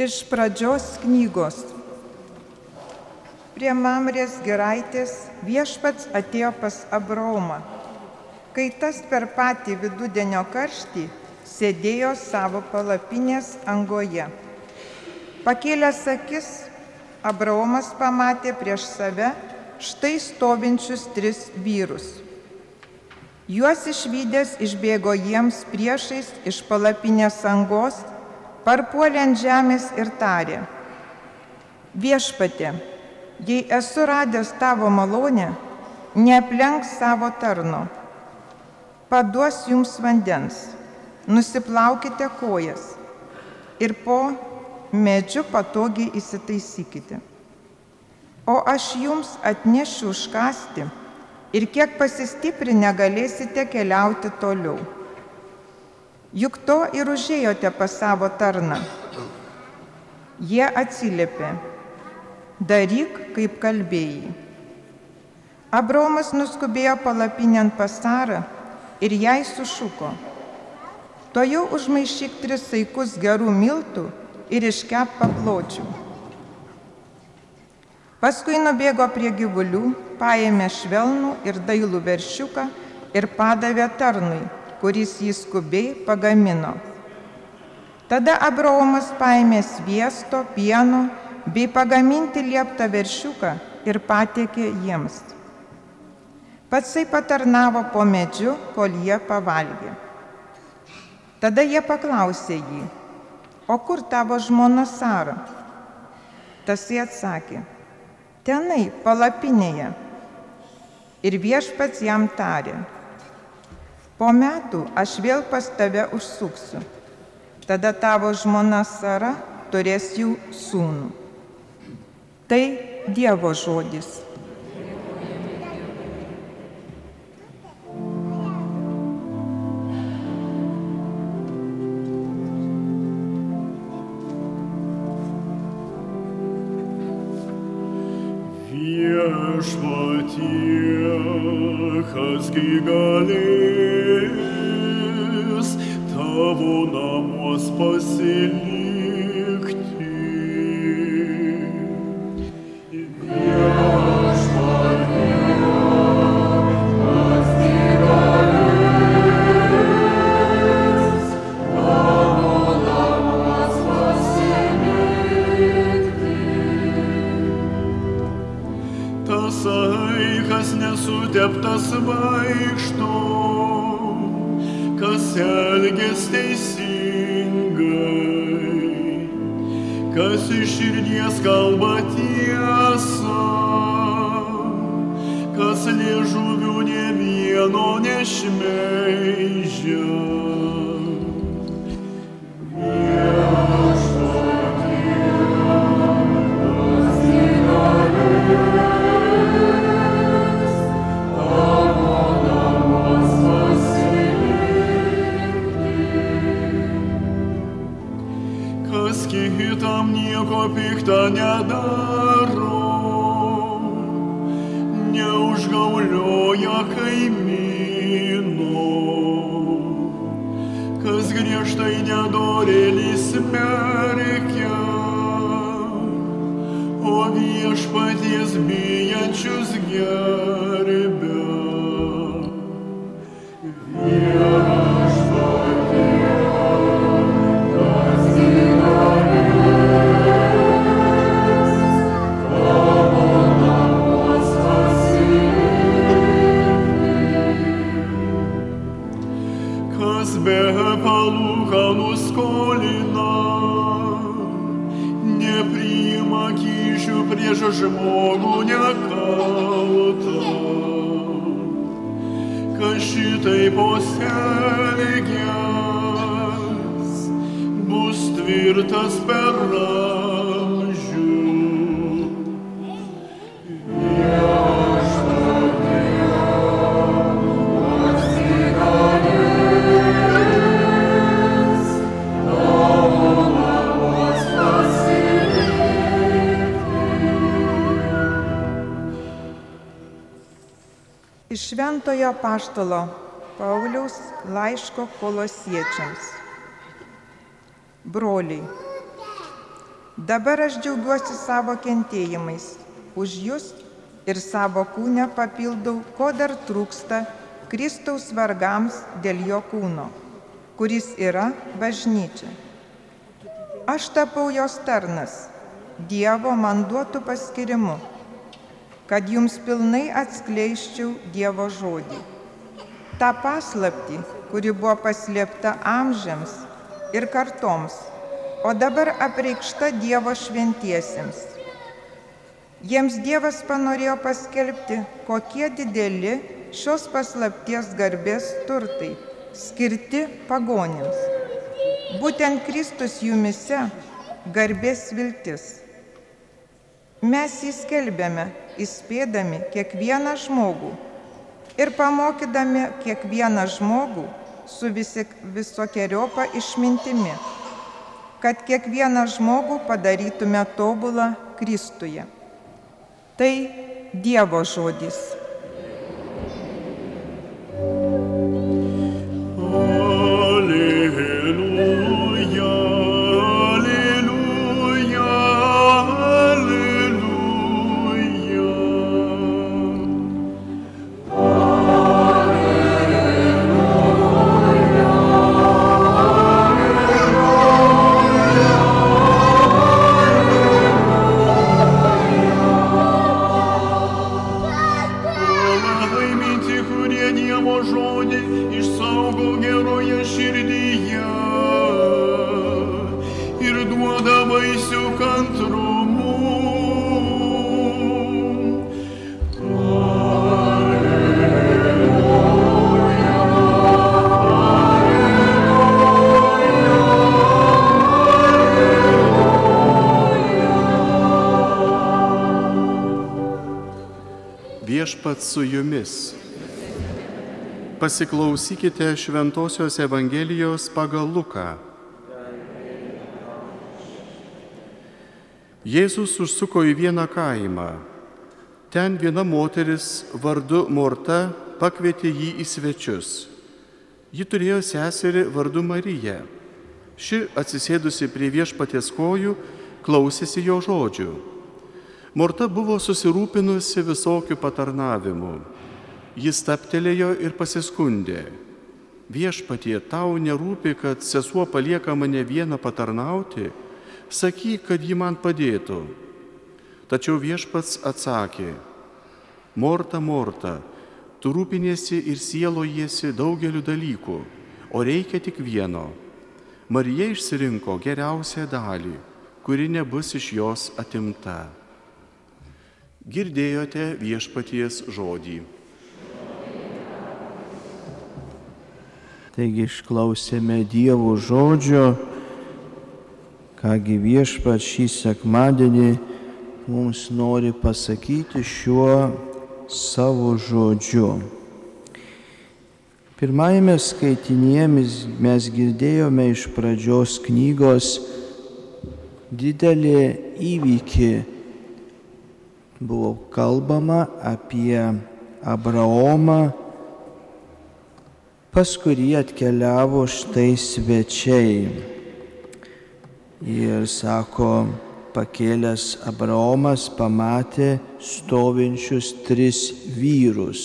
Iš pradžios knygos. Prie Mamrės giraitės viešpats atėjo pas Abraomą, kai tas per patį vidudienio karštį sėdėjo savo palapinės angoje. Pakėlęs akis, Abraomas pamatė prieš save štai stovinčius 3 vyrus. Juos išvydęs išbėgo jiems priešais iš palapinės angos, parpuolė ant žemės ir tarė: Viešpatie, jei esu radęs tavo malonę, neaplenk savo tarno. Paduos jums vandens, nusiplaukite kojas ir po medžiu patogiai įsitaisykite. O aš jums atnešiu užkasti ir kiek pasistiprinę galėsite keliauti toliau. Juk to ir užėjote pas savo tarną. Jie atsiliepė: daryk, kaip kalbėjai. Abraomas nuskubėjo palapinėn pas Sarą ir jai sušuko: tuojau užmaišyk 3 saikus gerų miltų ir iškep papločių. Paskui nubėgo prie gyvulių, paėmė švelnų ir dailų veršiuką ir padavė tarnui, kuris jį skubiai pagamino. Tada Abraomas paėmė sviesto, pieno bei pagaminti lieptą veršiuką ir patiekė jiems. Patsai patarnavo po medžiu, kol jie pavalgė. Tada jie paklausė jį: o kur tavo žmona Sara? Tasai atsakė: tenai, palapinėje. Ir viešpats jam tarė: po metų aš vėl pas tave užsuksiu. Tada tavo žmona Sara turės jų sūnų. Tai Dievo žodis. Viešpatie, kasgi galės tavo namuos pasilikti. Viešpatie, kasgi galės tavo namuos pasilikti. Tasai, kas nesuteptas vaikšto, kas elgias teisingai, kas iš širdies kalba tiesą, kas liežuvių nė vieno nešmeižia. Kitam nieko pikta nedaro, neužgaulioja kaimyno, kas griežtai nedorėlį smerkia, o viešpaties bijančius gerbia. Be palūkanų skolina, nepriima kyšių prieš žmogų nekaltą. Kas šitai pasielgęs, bus tvirtas per amžių. Iš Šventojo apaštalo Pauliaus laiško Kolosiečiams. Broliai, Dabar aš džiaugiuosi savo kentėjimais už jūs ir savo kūne papildau, ko dar trūksta Kristaus vargams dėl jo kūno, kuris yra bažnyčia. Aš tapau jos tarnas, Dievo man duotų paskirimu, kad jums pilnai atskleisčiau Dievo žodį. Ta paslaptį, kuri buvo paslėpta amžiams ir kartoms, o dabar apreikšta Dievo šventiesiems. Jiems Dievas panorėjo paskelbti, kokie dideli šios paslapties garbės turtai, skirti pagonims. Būtent Kristus jumyse garbės viltis. Mes jį skelbėme, įspėdami kiekvieną žmogų ir pamokydami kiekvieną žmogų su visokeriopą išmintimi, kad kiekvieną žmogų padarytume tobulą Kristuje. Tai Dievo žodis. Viešpats su jumis. Pasiklausykite Šventosios Evangelijos pagal Luką. Jėzus užsuko į vieną kaimą. Ten viena moteris vardu Morta pakvietė jį į svečius. Ji turėjo seserį vardu Mariją. Ši, atsisėdusi prie Viešpaties kojų, klausėsi jo žodžių. Morta buvo susirūpinusi visokių patarnavimų. Jis stabtelėjo ir pasiskundė. Viešpatie, tau nerūpi, kad sesuo palieka mane vieną patarnauti? Sakyk, kad ji man padėtų. Tačiau Viešpats atsakė: Morta, Morta, tu rūpiniesi ir sielojiesi daugeliu dalykų, o reikia tik vieno. Marija išsirinko geriausią dalį, kuri nebus iš jos atimta. Girdėjote Viešpaties žodį. Taigi išklausėme Dievo žodžio, kągi Viešpats šį sekmadienį mums nori pasakyti šiuo savo žodžiu. Pirmajame skaitinyje mes girdėjome iš pradžios knygos didelį įvykį. Buvo kalbama apie Abraomą, pas kurį atkeliavo štai svečiai. Ir sako, pakėlęs Abraomas pamatė stovinčius 3 vyrus.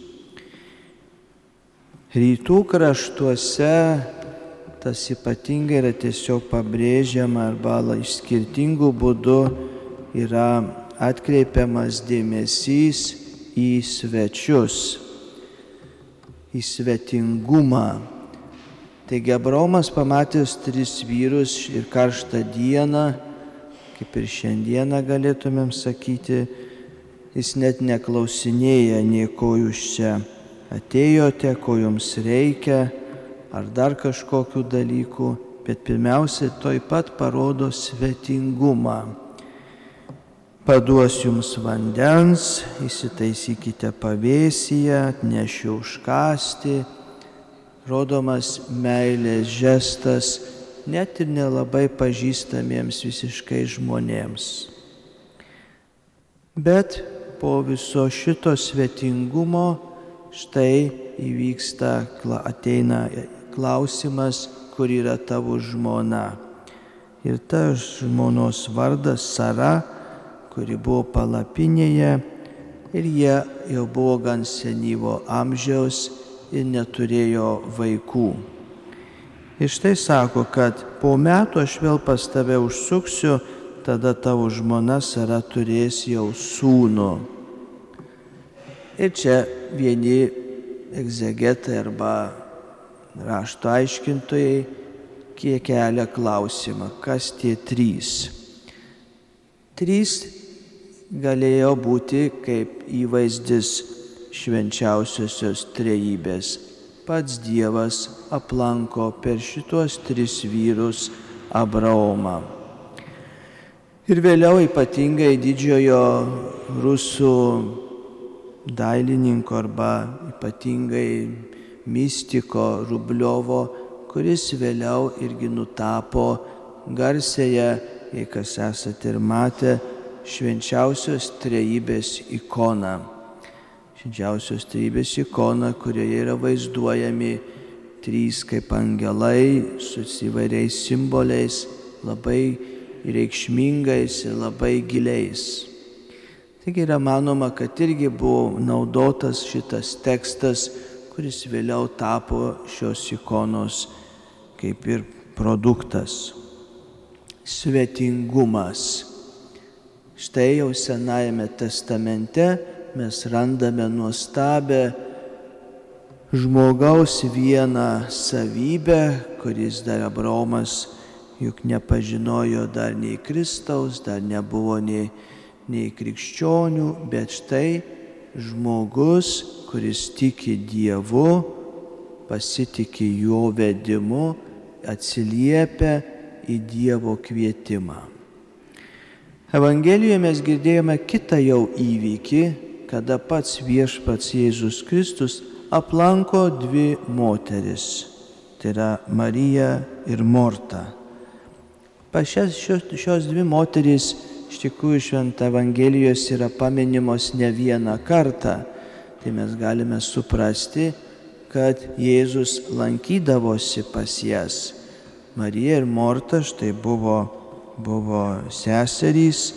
Rytų kraštuose tas ypatingai yra tiesiog pabrėžiama arba iš skirtingų būdų yra atkreipiamas dėmesys į svečius, į svetingumą. Taigi Abraomas pamatęs 3 vyrus ir karštą dieną, kaip ir šiandieną galėtumėm sakyti, jis net neklausinėja nei ko jūs čia atėjote, ko jums reikia, ar dar kažkokių dalykų, bet pirmiausia, taip pat parodo svetingumą. Paduos jums vandens, įsitaisykite pavėsyje, atnešiu užkąsti, rodomas meilės žestas net ir nelabai pažįstamiems visiškai žmonėms. Bet po viso šito svetingumo štai ateina klausimas, kur yra tavo žmona. Ir ta žmonos vardas Sara, kuri buvo palapinėje, ir jie jau buvo gan senyvo amžiaus ir neturėjo vaikų. Ir štai sako, kad po metų aš vėl pas tave užsuksiu, tada tavo žmona Sara turės jau sūnų. Ir čia vieni egzegetai arba rašto aiškintojai kiek kelia klausimą, kas tie trys. Trys galėjo būti kaip įvaizdis švenčiausiosios trejybės. Pats Dievas aplanko per šitos tris vyrus Abraomą. Ir vėliau ypatingai didžiojo rusų dailininko arba ypatingai mistiko Rubliovo, kuris vėliau irgi nutapo garsėje, jei kas esate ir matę, švenčiausios trejybės ikoną. Švenčiausios trejybės ikona, kurioje yra vaizduojami trys kaip angelai su įvairiais simboliais, labai reikšmingais ir labai giliais. Taigi yra manoma, kad irgi buvo naudotas šitas tekstas, kuris vėliau tapo šios ikonos kaip ir produktas. Svetingumas. Štai jau Senajame testamente mes randame nuostabę žmogaus vieną savybę, kuris dar Abraomas juk nepažinojo dar nei Kristaus, dar nebuvo nei krikščionių, bet štai žmogus, kuris tiki Dievu, pasitiki jo vedimu, atsiliepia į Dievo kvietimą. Evangelijoje mes girdėjome kitą jau įvykį, kada pats viešpats Jėzus Kristus aplanko dvi moteris, tai yra Marija ir Morta. Šios dvi moterys iš tikrųjų šventą Evangelijos yra paminimos ne vieną kartą, tai mes galime suprasti, kad Jėzus lankydavosi pas jas. Marija ir Morta štai buvo seserys,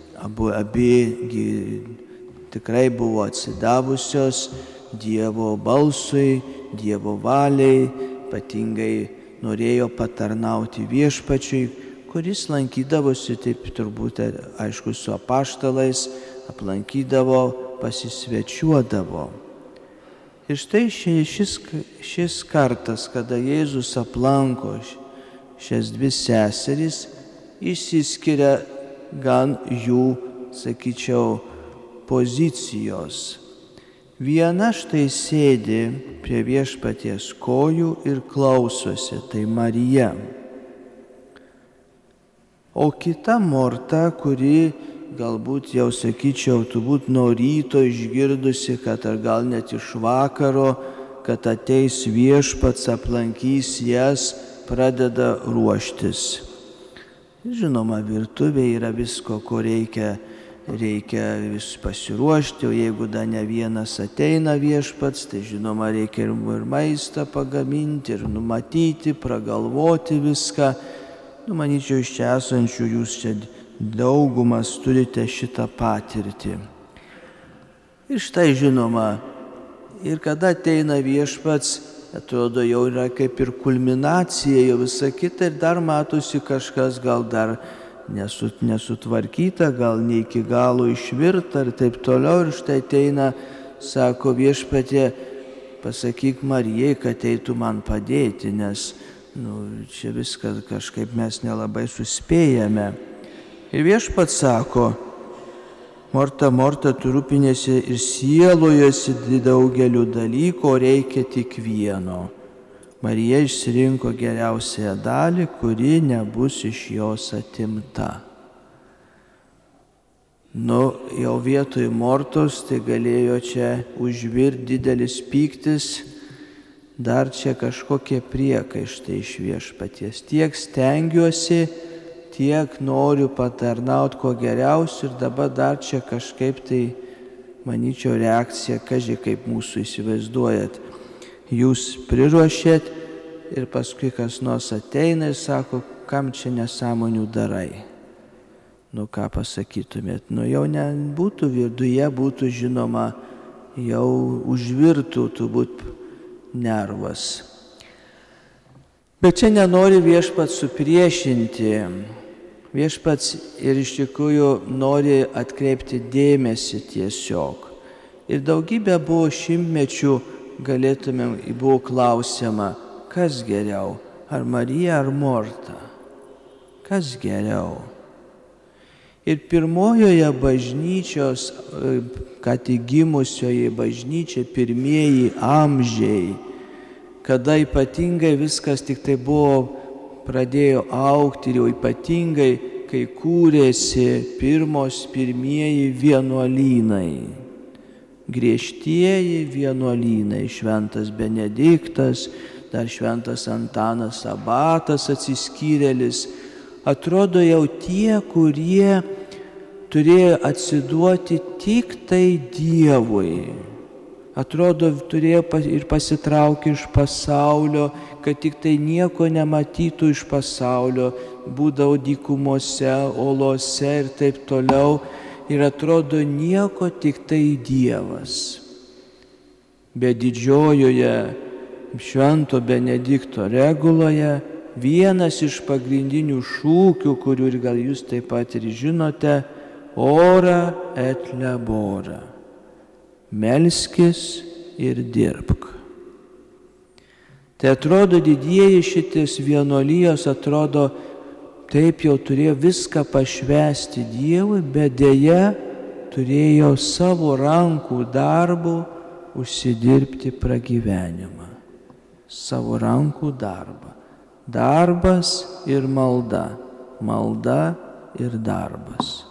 abi tikrai buvo atsidavusios Dievo balsui, Dievo valiai, ypatingai norėjo patarnauti viešpačiui, kuris lankydavosi, taip turbūt aišku, su apaštalais, aplankydavo, pasisvečiuodavo. Ir štai šis kartas, kada Jėzus aplanko šias dvi seseris, išsiskiria gan jų, sakyčiau, pozicijos. Viena štai sėdi prie viešpaties kojų ir klausosi, tai Marija. O kita Morta, kuri galbūt jau, sakyčiau, turbūt nuo ryto išgirdusi, kad ar gal net iš vakaro, kad ateis viešpats, aplankys jas, pradeda ruoštis. Žinoma, virtuvėje yra visko, ko reikia vis pasiruošti, o jeigu dar ne vienas ateina viešpats, tai žinoma, reikia ir maistą pagaminti, ir numatyti, pragalvoti viską. Manyčiau, iš čia esančių jūs čia daugumas turite šitą patirtį. Ir štai žinoma, ir kada ateina viešpats, atrodo jau yra kaip ir kulminacija, jau visa kita ir dar matosi kažkas gal dar nesutvarkyta, gal ne iki galo išvirta ir taip toliau. Ir štai ateina, sako viešpatie, pasakyk Marijai, kad eitų man padėti, nes čia viską kažkaip mes nelabai suspėjame. Ir viešpats sako, Morta, Morta, tu rūpinėsi ir sielojosi daugeliu dalykų, o reikia tik vieno. Marija išsirinko geriausią dalį, kuri nebus iš jos atimta. Jau vietoj Mortos tai galėjo čia užvirti didelis pyktis, dar čia kažkokie priekaištai iš viešpaties. Tiek stengiuosi, tiek noriu patarnauti kuo geriausiu ir dabar dar čia kažkaip tai, manyčiau, reakcija, kaži kaip mūsų įsivaizduojat. Jūs priruošėt ir paskui kas nors ateina ir sako, kam čia nesąmonių darai? Nu ką pasakytumėt? Nu jau nebūtų viduje, būtų žinoma, jau užvirtų turbūt nervas. Bet čia nenori Viešpats supriešinti. Viešpats ir iš tikrųjų nori atkreipti dėmesį tiesiog. Ir daugybė buvo šimtmečių, buvo klausiama, kas geriau, ar Marija ar Morta? Kas geriau? Ir pirmojoje bažnyčios, ką tik gimusioje bažnyčia, pirmieji amžiai, kada ypatingai viskas tik tai pradėjo augti ir jau ypatingai, kai kūrėsi pirmieji vienuolynai. Griežtieji vienuolynai, šventas Benediktas, dar šventas Antanas Abatas atsiskyrėlis, atrodo jau tie, kurie turėjo atsiduoti tik tai Dievui. Atrodo, turėjo ir pasitraukti iš pasaulio, kad tik tai nieko nematytų iš pasaulio, būdavo dykumose, olose ir taip toliau. Ir atrodo, nieko tik tai Dievas. Bet didžiojoje švento Benedikto reguloje vienas iš pagrindinių šūkių, kurių ir gal jūs taip pat ir žinote, ora et labora. Melskis ir dirbk. Tai atrodo, didieji šitis vienuolijos atrodo, taip jau turėjo viską pašvęsti Dievui, bet dėja turėjo savo rankų darbų užsidirbti pragyvenimą. Savo rankų darbą. Darbas ir malda. Malda ir darbas.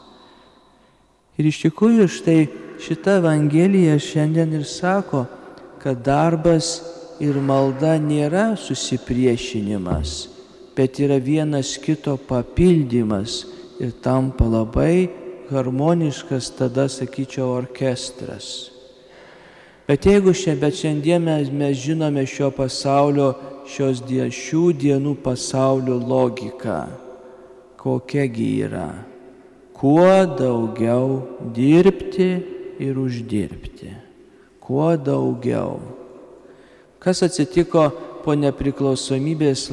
Ir iš tikrųjų štai šita Evangelija šiandien ir sako, kad darbas ir malda nėra susipriešinimas, bet yra vienas kito papildymas ir tampa labai harmoniškas, tada sakyčiau, orkestras. Bet jeigu šiandien mes žinome šio pasaulio, šių dienų pasaulio logiką, kokiagi yra? Kuo daugiau dirbti ir uždirbti. Kuo daugiau. Kas atsitiko po nepriklausomybės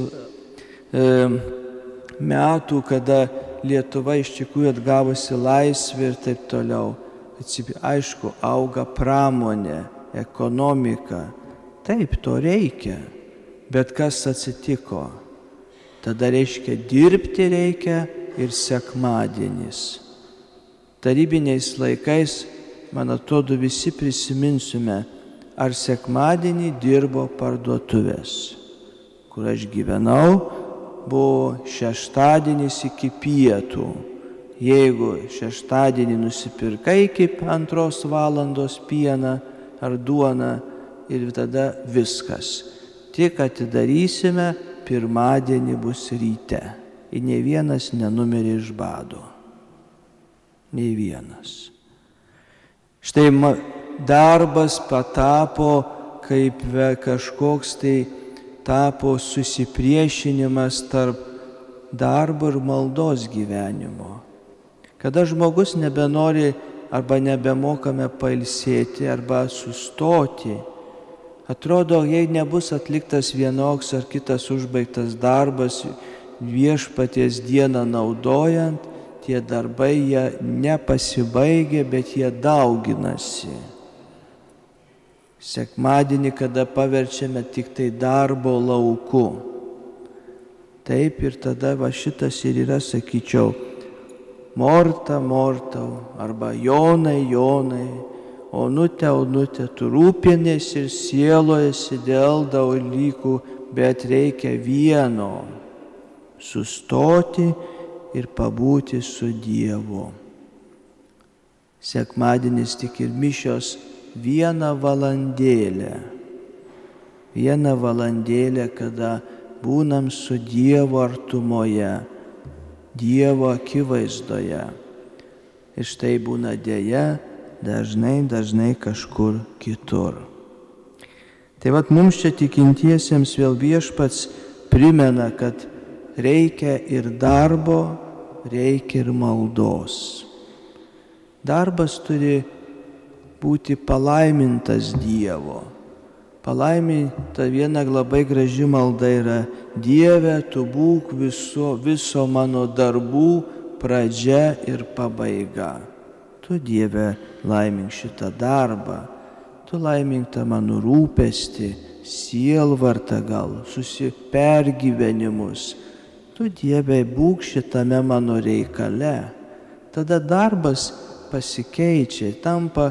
metų, kada Lietuva iš tikrųjų atgavusi laisvę ir taip toliau. Aišku, auga pramonė, ekonomika. Taip, to reikia. Bet kas atsitiko? Tada reiškia dirbti reikia ir sekmadienis. Tarybiniais laikais, man atrodo, visi prisiminsime, ar sekmadienį dirbo parduotuvės. Kur aš gyvenau, buvo šeštadienis iki pietų. Jeigu šeštadienį nusipirkai iki 2 valandos pieną ar duoną ir tada viskas. Tik atidarysime, pirmadienį bus ryte. Ir nei vienas nenumirė iš bado. Nei vienas. Štai darbas patapo kaip kažkoks tai tapo susipriešinimas tarp darbo ir maldos gyvenimo. Kada žmogus nebenori arba nebemokame pailsėti arba sustoti, atrodo, jei nebus atliktas vienoks ar kitas užbaigtas darbas viešpaties dieną naudojant, tie darbai jie nepasibaigia, bet jie dauginasi. Sekmadienį, kada paverčiame tik tai darbo lauku. Taip ir tada šitas ir yra, sakyčiau, Morta, Morta, arba Jonai, Jonai, Onutė, Onutė, tu rūpinėsi ir sielojasi dėl dalykų, bet reikia vieno - sustoti ir pabūti su Dievu. Sekmadienis tik ir mišios 1 valandėlę. 1 valandėlę, kada būnam su Dievo artumoje, Dievo akivaizdoje. Ir štai būna dėja dažnai kažkur kitur. Tai vat mums čia tikintiesiems vėl viešpats primena, kad reikia ir darbo, reikia ir maldos. Darbas turi būti palaimintas Dievo. Palaiminta viena labai graži malda yra: Dieve, tu būk viso mano darbų pradžia ir pabaiga. Tu, Dieve, laimink šitą darbą, tu laimink tą mano rūpestį, sielvartą gal, susipergyvenimus. Tu, Dieve, būk šitame mano reikale. Tada darbas pasikeičia, tampa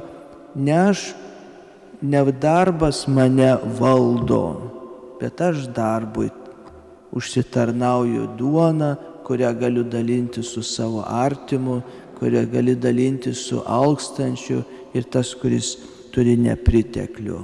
ne darbas mane valdo, bet aš darbui užsitarnauju duoną, kurią galiu dalinti su savo artimu, kurią gali dalinti su alkstančiu ir tas, kuris turi nepriteklių.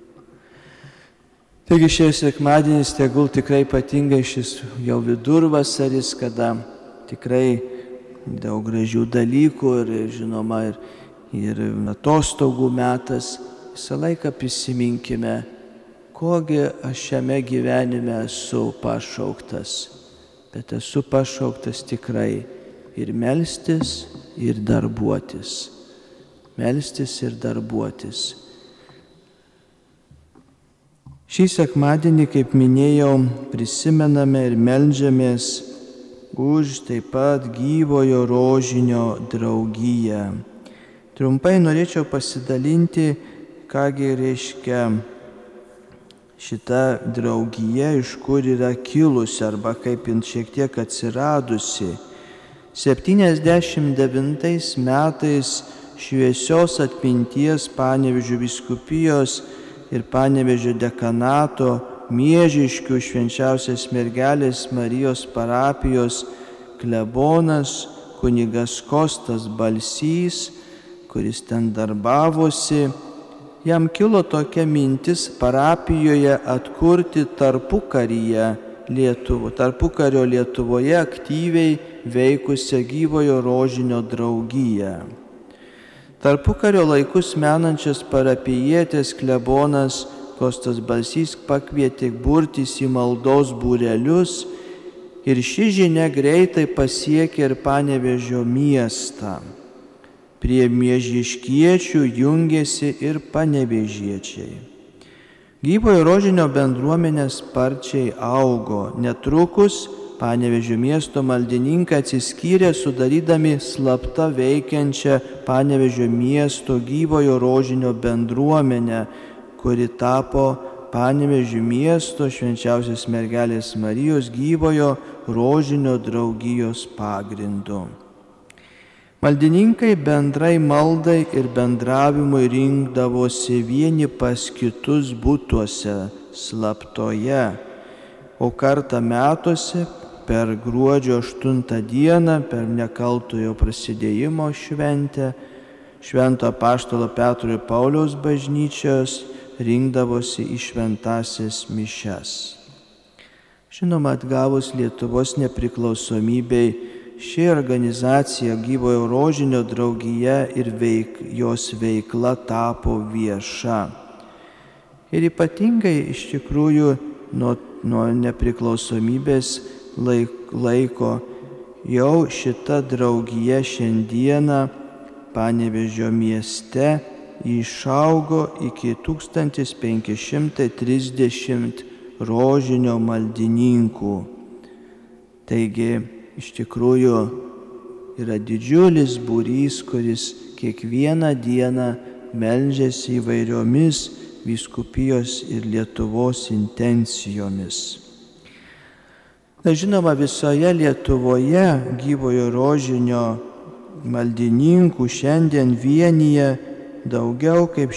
Taigi šis sekmadienis tegul tikrai ypatingai šis jau vidurvasaris, kada tikrai daug gražių dalykų ir žinoma ir atostogų metas. Visą laiką prisiminkime, kogi aš šiame gyvenime esu pašauktas. Bet esu pašauktas tikrai ir melstis, ir darbuotis. Melstis ir darbuotis. Šį sekmadienį, kaip minėjau, prisimename ir meldžiamės už taip pat gyvojo rožinio draugiją. Trumpai norėčiau pasidalinti, kągi reiškia šita draugija, iš kur yra kilusi arba kaip jin šiek tiek atsiradusi. 79 metais šviesios atminties Panevėžio vyskupijos ir Panevėžio dekanato Miežiškių Švenčiausios Mergelės Marijos parapijos klebonas kunigas Kostas Balsys, kuris ten darbavosi, jam kilo tokia mintis parapijoje atkurti tarpukario Lietuvoje aktyviai veikusią gyvojo rožinio draugiją. Tarpukario laikus menančias parapijietės klebonas Kostas Balsys pakvietė burtis į maldos būrelius ir ši žinia greitai pasiekė ir Panevėžio miestą. Prie miežiškiečių jungėsi ir panevėžiečiai. Gyvojo rožinio bendruomenė sparčiai augo. Netrukus Panevėžio miesto maldininkai atsiskyrė, sudarydami slapta veikiančią Panevėžio miesto gyvojo rožinio bendruomenę, kuri tapo Panevėžio miesto Švenčiausios Mergelės Marijos gyvojo rožinio draugijos pagrindu. Maldininkai bendrai maldai ir bendravimui rinkdavosi vieni pas kitus butuose slaptoje, o kartą metuose per gruodžio 8 dieną, per nekaltojo prasidėjimo šventę, Švento apaštalo Petro ir Pauliaus bažnyčios rinkdavosi į šventąsias mišias. Žinoma, atgavus Lietuvos nepriklausomybei, ši organizacija gyvojo rožinio draugija ir jos veikla tapo vieša. Ir ypatingai iš tikrųjų nuo nepriklausomybės laiko jau šita draugija šiandieną Panevėžio mieste išaugo iki 1530 rožinio maldininkų. Taigi, iš tikrųjų yra didžiulis būrys, kuris kiekvieną dieną meldžiasi įvairiomis vyskupijos ir Lietuvos intencijomis. Na, žinoma, visoje Lietuvoje gyvojo rožinio maldininkų šiandien vienyje daugiau kaip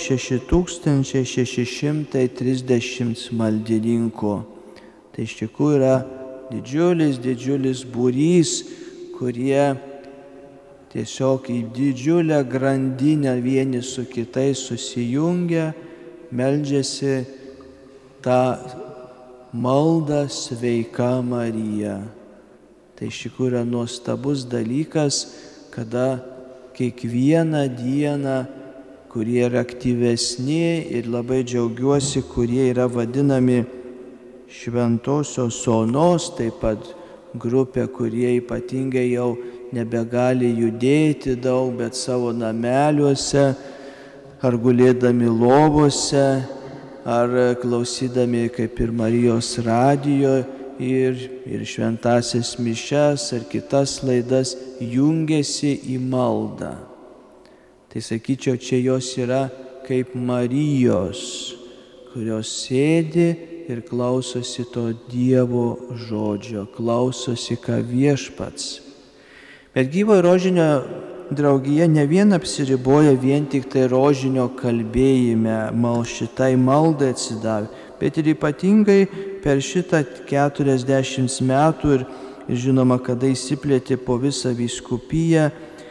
6630 maldininkų. Tai iš tikrųjų yra didžiulis būrys, kurie tiesiog į didžiulę grandinę vieni su kitais susijungia, meldžiasi tą maldą Sveika Marija. Tai iš tikrųjų yra nuostabus dalykas, kada kiekvieną dieną, kurie yra aktyvesni ir labai džiaugiuosi, kurie yra vadinami Šventosios Onos, taip pat grupė, kurie ypatingai jau nebegali judėti daug, bet savo nameliuose, ar gulėdami lovose, ar klausydami kaip ir Marijos radijo ir šventasias mišias, ar kitas laidas, jungiasi į maldą. Tai sakyčiau, čia jos yra kaip Marijos, kurios sėdi ir klausosi to Dievo žodžio, klausosi, ką Viešpats. Bet Gyvojo rožinio draugija ne vien apsiriboja vien tik tai rožinio kalbėjime, šitai maldai atsidavę, bet ir ypatingai per šitą 40 metų ir žinoma, kada įsiplėtė po visą vyskupiją,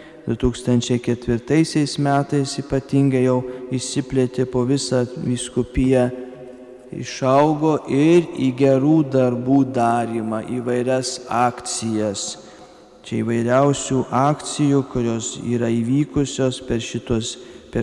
2004 metais ypatingai jau įsiplėtė po visą vyskupiją, išaugo ir į gerų darbų darymą, įvairias akcijas. Čia įvairiausių akcijų, kurios yra įvykusios per šitos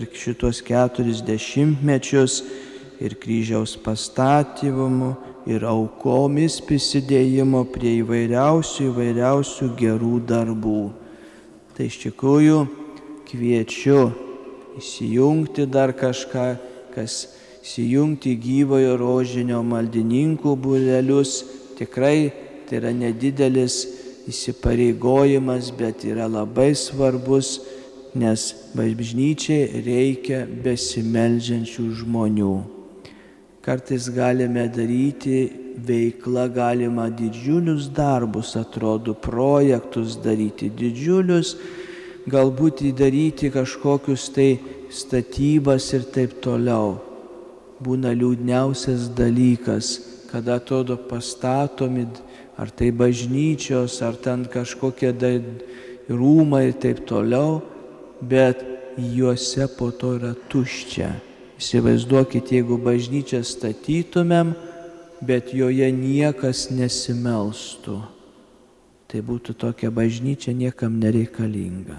40 mečius ir kryžiaus pastatymų, ir aukomis prisidėjimo prie įvairiausių gerų darbų. Tai iš tikrųjų kviečiu įsijungti dar kažką, įsijungti Gyvojo rožinio maldininkų būrelius. Tikrai tai yra nedidelis įsipareigojimas, bet yra labai svarbus, nes bažnyčiai reikia besimeldžiančių žmonių. Kartais galime daryti veiklą, galima didžiulius darbus, atrodo, projektus daryti didžiulius, galbūt įdaryti kažkokius tai statybas ir taip toliau. Būna liūdniausias dalykas, kada atrodo pastatomi ar tai bažnyčios, ar ten kažkokie rūmai ir taip toliau, bet juose po to yra tuščia. Įsivaizduokit, jeigu bažnyčią statytumėm, bet joje niekas nesimelstų. Tai būtų tokia bažnyčia niekam nereikalinga.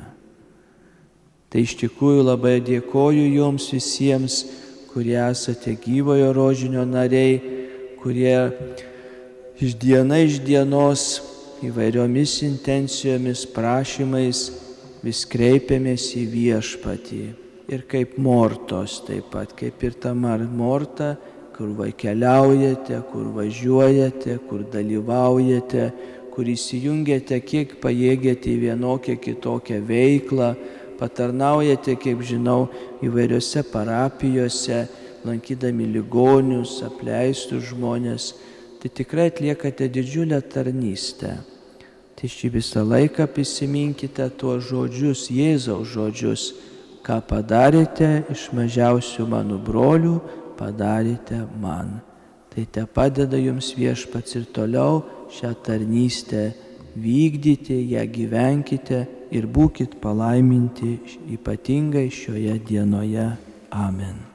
Tai iš tikrųjų labai dėkoju jums visiems, kurie esate Gyvojo rožinio nariai, kurie iš dienos įvairiomis intencijomis, prašymais vis kreipiamės į Viešpatį. Ir kaip Mortos taip pat, kaip ir Tamar Morta, kur keliaujate, kur važiuojate, kur dalyvaujate, kur įsijungiate, kiek pajėgiate į vienokią kitokią veiklą, patarnaujate, kaip žinau, įvairiose parapijose, lankydami ligonius, apleistus žmonės. Tai tikrai atliekate didžiulę tarnystę. Tai šį visą laiką prisiminkite tuos žodžius, Jėzaus žodžius, ką padarėte iš mažiausių mano brolių, padarėte man. Tai te padeda jums Viešpats ir toliau šią tarnystę vykdyti, ją gyvenkite ir būkit palaiminti ypatingai šioje dienoje. Amen.